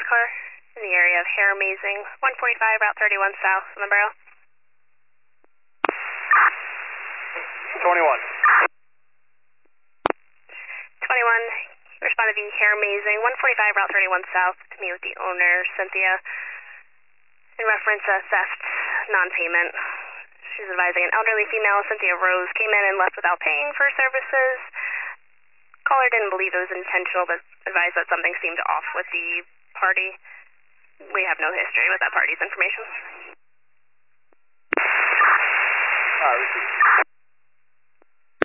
car in the area of Hair Amazing, 145 Route 31 South in the Borough. 21. 21, responded to Hair Amazing, 145 Route 31 South to meet with the owner, Cynthia, in reference to theft, non-payment. She's advising an elderly female, Cynthia Rose, came in and left without paying for services. Caller didn't believe it was intentional, but advised that something seemed off with the party. We have no history with that party's information. Received.